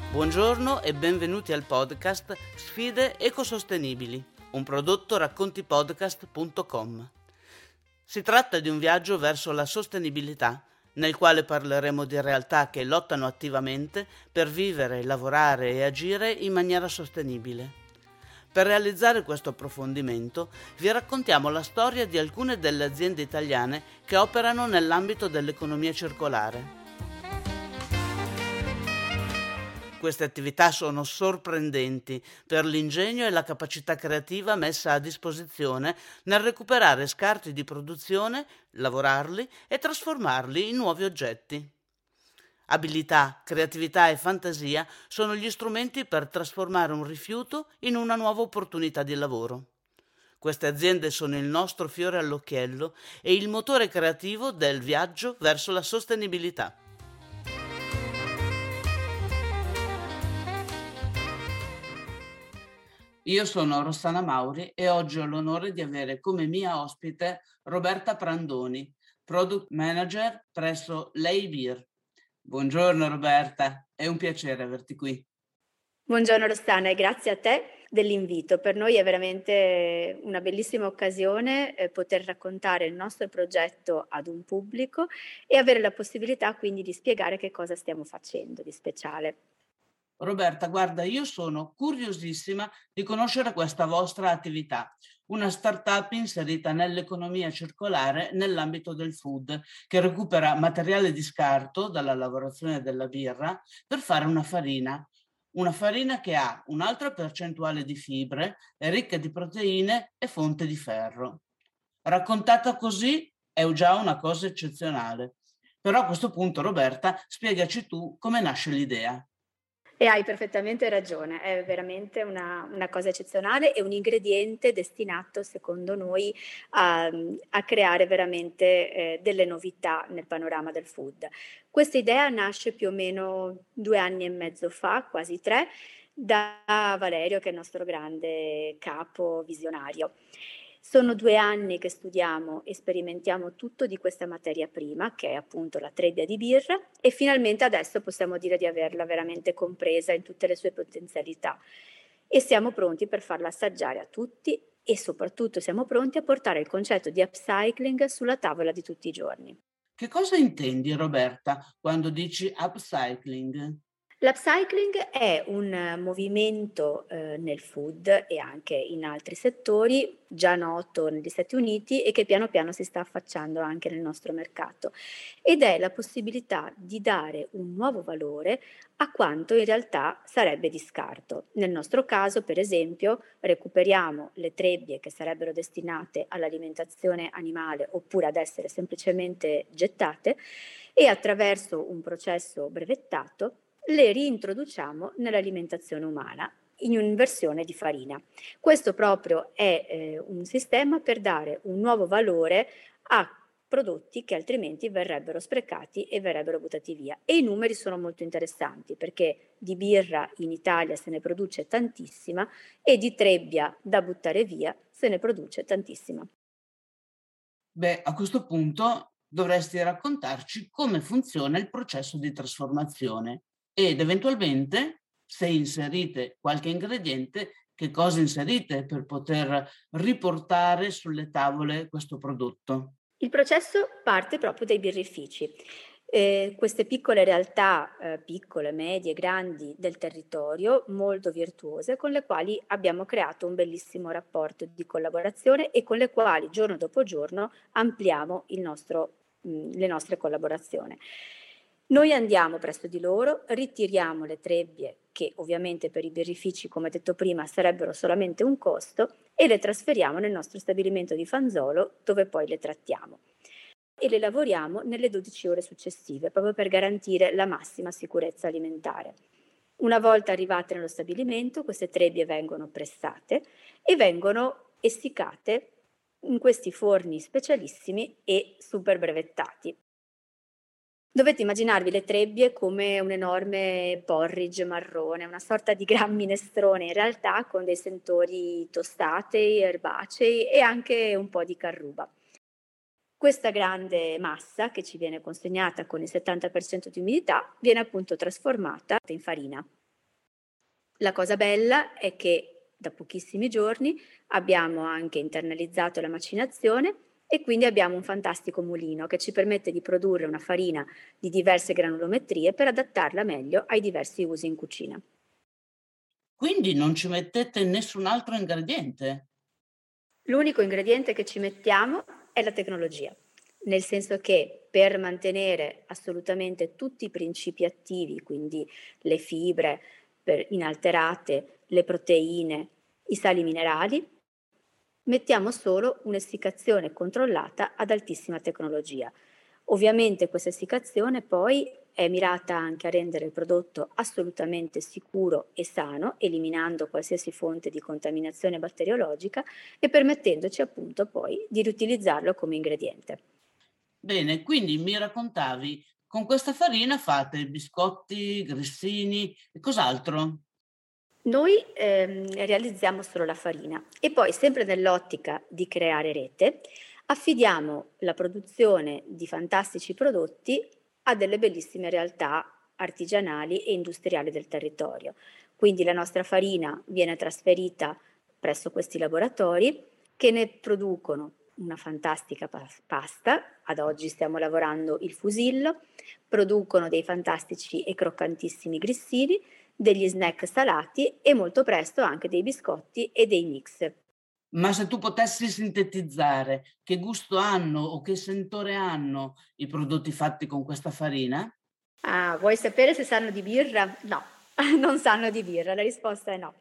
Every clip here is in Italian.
Buongiorno e benvenuti al podcast Sfide ecosostenibili, un prodotto raccontipodcast.com. Si tratta di un viaggio verso la sostenibilità, nel quale parleremo di realtà che lottano attivamente per vivere, lavorare e agire in maniera sostenibile. Per realizzare questo approfondimento vi raccontiamo la storia di alcune delle aziende italiane che operano nell'ambito dell'economia circolare. Queste attività sono sorprendenti per l'ingegno e la capacità creativa messa a disposizione nel recuperare scarti di produzione, lavorarli e trasformarli in nuovi oggetti. Abilità, creatività e fantasia sono gli strumenti per trasformare un rifiuto in una nuova opportunità di lavoro. Queste aziende sono il nostro fiore all'occhiello e il motore creativo del viaggio verso la sostenibilità. Io sono Rossana Mauri e oggi ho l'onore di avere come mia ospite Roberta Prandoni, Product Manager presso Lei Beer. Buongiorno Roberta, è un piacere averti qui. Buongiorno Rossana e grazie a te dell'invito. Per noi è veramente una bellissima occasione poter raccontare il nostro progetto ad un pubblico e avere la possibilità quindi di spiegare che cosa stiamo facendo di speciale. Roberta, guarda, io sono curiosissima di conoscere questa vostra attività, una startup inserita nell'economia circolare nell'ambito del food, che recupera materiale di scarto dalla lavorazione della birra per fare una farina che ha un'alta percentuale di fibre, è ricca di proteine e fonte di ferro. Raccontata così è già una cosa eccezionale. Però a questo punto, Roberta, spiegaci tu come nasce l'idea. E hai perfettamente ragione, è veramente una cosa eccezionale e un ingrediente destinato, secondo noi, a creare veramente delle novità nel panorama del food. Questa idea nasce più o meno 2 anni e mezzo fa, quasi 3, da Valerio, che è il nostro grande capo visionario. Sono 2 anni che studiamo e sperimentiamo tutto di questa materia prima, che è appunto la trebbia di birra, e finalmente adesso possiamo dire di averla veramente compresa in tutte le sue potenzialità e siamo pronti per farla assaggiare a tutti e soprattutto siamo pronti a portare il concetto di upcycling sulla tavola di tutti i giorni. Che cosa intendi, Roberta, quando dici upcycling? L'upcycling è un movimento, nel food e anche in altri settori, già noto negli Stati Uniti e che piano piano si sta affacciando anche nel nostro mercato, ed è la possibilità di dare un nuovo valore a quanto in realtà sarebbe di scarto. Nel nostro caso, per esempio, recuperiamo le trebbie che sarebbero destinate all'alimentazione animale oppure ad essere semplicemente gettate e attraverso un processo brevettato le reintroduciamo nell'alimentazione umana in versione di farina. Questo proprio è un sistema per dare un nuovo valore a prodotti che altrimenti verrebbero sprecati e verrebbero buttati via. E i numeri sono molto interessanti perché di birra in Italia se ne produce tantissima e di trebbia da buttare via se ne produce tantissima. Beh, a questo punto dovresti raccontarci come funziona il processo di trasformazione ed eventualmente, se inserite qualche ingrediente, che cosa inserite per poter riportare sulle tavole questo prodotto. Il processo parte proprio dai birrifici. Queste piccole realtà, piccole, medie, grandi del territorio, molto virtuose, con le quali abbiamo creato un bellissimo rapporto di collaborazione e con le quali giorno dopo giorno ampliamo le nostre collaborazioni. Noi andiamo presso di loro, ritiriamo le trebbie che ovviamente per i birrifici, come detto prima, sarebbero solamente un costo e le trasferiamo nel nostro stabilimento di Fanzolo dove poi le trattiamo e le lavoriamo nelle 12 ore successive proprio per garantire la massima sicurezza alimentare. Una volta arrivate nello stabilimento, queste trebbie vengono pressate e vengono essiccate in questi forni specialissimi e super brevettati. Dovete immaginarvi le trebbie come un enorme porridge marrone, una sorta di gran minestrone in realtà con dei sentori tostati, erbacei e anche un po' di carruba. Questa grande massa che ci viene consegnata con il 70% di umidità viene appunto trasformata in farina. La cosa bella è che da pochissimi giorni abbiamo anche internalizzato la macinazione e quindi abbiamo un fantastico mulino che ci permette di produrre una farina di diverse granulometrie per adattarla meglio ai diversi usi in cucina. Quindi non ci mettete nessun altro ingrediente? L'unico ingrediente che ci mettiamo è la tecnologia, nel senso che per mantenere assolutamente tutti i principi attivi, quindi le fibre inalterate, le proteine, i sali minerali, mettiamo solo un'essiccazione controllata ad altissima tecnologia. Ovviamente questa essiccazione poi è mirata anche a rendere il prodotto assolutamente sicuro e sano, eliminando qualsiasi fonte di contaminazione batteriologica e permettendoci appunto poi di riutilizzarlo come ingrediente. Bene, quindi mi raccontavi, con questa farina fate biscotti, grissini e cos'altro? Noi realizziamo solo la farina e poi, sempre nell'ottica di creare rete, affidiamo la produzione di fantastici prodotti a delle bellissime realtà artigianali e industriali del territorio. Quindi la nostra farina viene trasferita presso questi laboratori che ne producono una fantastica pasta, ad oggi stiamo lavorando il fusillo, producono dei fantastici e croccantissimi grissini, degli snack salati e molto presto anche dei biscotti e dei mix. Ma se tu potessi sintetizzare che gusto hanno o che sentore hanno i prodotti fatti con questa farina? Ah, vuoi sapere se sanno di birra? No, non sanno di birra, la risposta è no.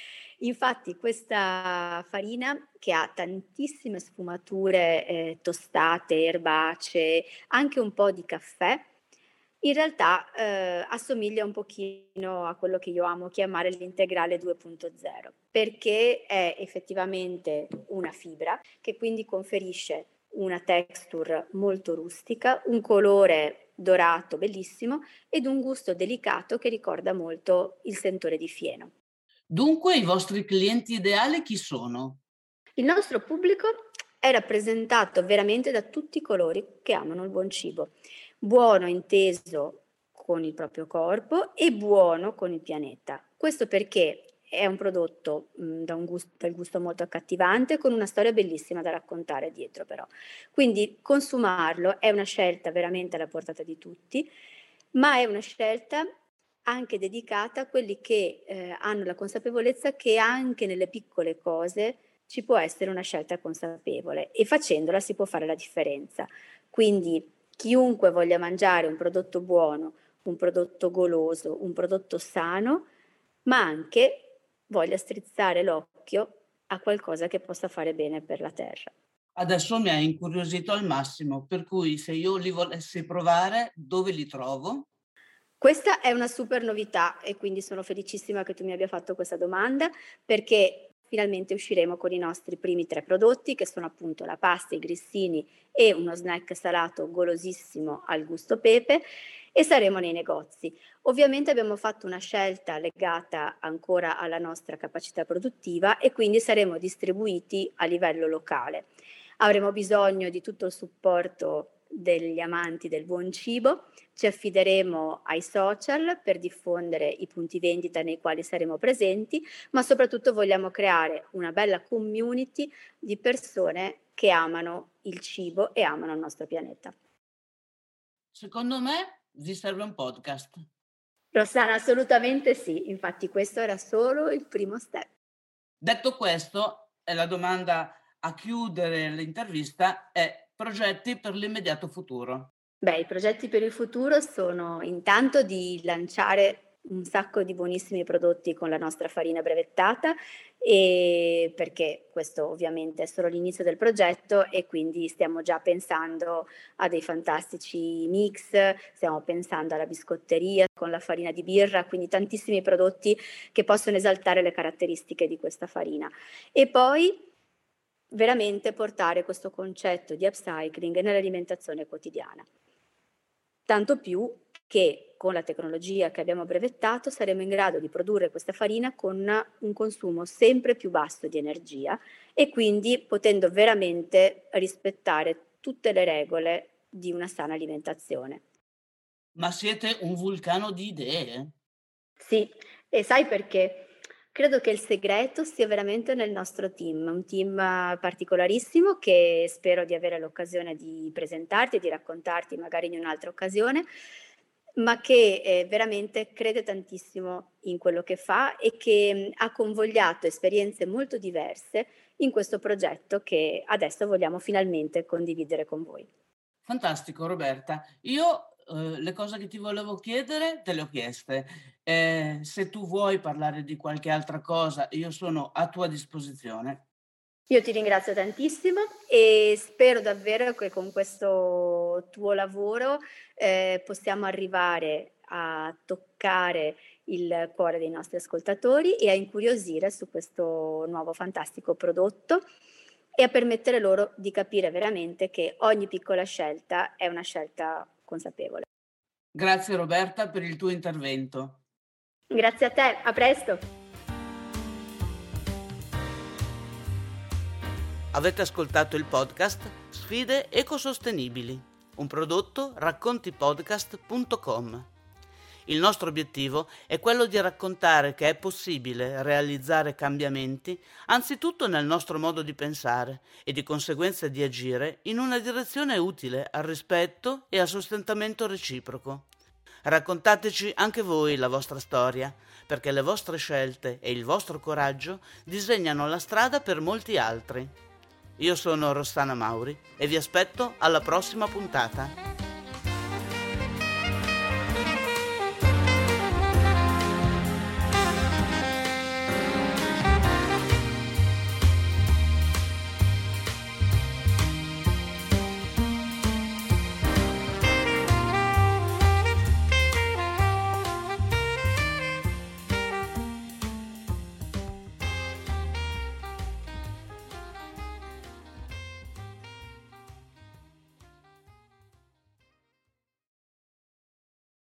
Infatti questa farina, che ha tantissime sfumature, tostate, erbacee, anche un po' di caffè, in realtà, assomiglia un pochino a quello che io amo chiamare l'integrale 2.0, perché è effettivamente una fibra che quindi conferisce una texture molto rustica, un colore dorato bellissimo ed un gusto delicato che ricorda molto il sentore di fieno. Dunque i vostri clienti ideali chi sono? Il nostro pubblico è rappresentato veramente da tutti coloro che amano il buon cibo, buono inteso con il proprio corpo e buono con il pianeta. Questo perché è un prodotto dal gusto molto accattivante, con una storia bellissima da raccontare dietro però. Quindi consumarlo è una scelta veramente alla portata di tutti, ma è una scelta anche dedicata a quelli che hanno la consapevolezza che anche nelle piccole cose ci può essere una scelta consapevole e facendola si può fare la differenza. Quindi chiunque voglia mangiare un prodotto buono, un prodotto goloso, un prodotto sano, ma anche voglia strizzare l'occhio a qualcosa che possa fare bene per la terra. Adesso mi hai incuriosito al massimo, per cui se io li volessi provare, dove li trovo? Questa è una super novità e quindi sono felicissima che tu mi abbia fatto questa domanda perché finalmente usciremo con i nostri primi 3 prodotti che sono appunto la pasta, i grissini e uno snack salato golosissimo al gusto pepe e saremo nei negozi. Ovviamente abbiamo fatto una scelta legata ancora alla nostra capacità produttiva e quindi saremo distribuiti a livello locale. Avremo bisogno di tutto il supporto degli amanti del buon cibo, ci affideremo ai social per diffondere i punti vendita nei quali saremo presenti, ma soprattutto vogliamo creare una bella community di persone che amano il cibo e amano il nostro pianeta. Secondo me vi serve un podcast. Rossana, assolutamente sì, infatti questo era solo il primo step. Detto questo, la domanda a chiudere l'intervista è progetti per l'immediato futuro. Beh, i progetti per il futuro sono intanto di lanciare un sacco di buonissimi prodotti con la nostra farina brevettata, perché questo ovviamente è solo l'inizio del progetto e quindi stiamo già pensando a dei fantastici mix, stiamo pensando alla biscotteria con la farina di birra, quindi tantissimi prodotti che possono esaltare le caratteristiche di questa farina. E poi veramente portare questo concetto di upcycling nell'alimentazione quotidiana. Tanto più che con la tecnologia che abbiamo brevettato saremo in grado di produrre questa farina con un consumo sempre più basso di energia e quindi potendo veramente rispettare tutte le regole di una sana alimentazione. Ma siete un vulcano di idee? Sì, e sai perché? Credo che il segreto sia veramente nel nostro team, un team particolarissimo che spero di avere l'occasione di presentarti e di raccontarti magari in un'altra occasione, ma che, veramente crede tantissimo in quello che fa e che, ha convogliato esperienze molto diverse in questo progetto che adesso vogliamo finalmente condividere con voi. Fantastico Roberta. Io le cose che ti volevo chiedere te le ho chieste. Se tu vuoi parlare di qualche altra cosa, io sono a tua disposizione. Io ti ringrazio tantissimo e spero davvero che con questo tuo lavoro, possiamo arrivare a toccare il cuore dei nostri ascoltatori e a incuriosire su questo nuovo fantastico prodotto e a permettere loro di capire veramente che ogni piccola scelta è una scelta consapevole. Grazie Roberta per il tuo intervento. Grazie a te, a presto! Avete ascoltato il podcast Sfide ecosostenibili, un prodotto raccontipodcast.com. Il nostro obiettivo è quello di raccontare che è possibile realizzare cambiamenti anzitutto nel nostro modo di pensare e di conseguenza di agire in una direzione utile al rispetto e al sostentamento reciproco. Raccontateci anche voi la vostra storia, perché le vostre scelte e il vostro coraggio disegnano la strada per molti altri. Io sono Rossana Mauri e vi aspetto alla prossima puntata.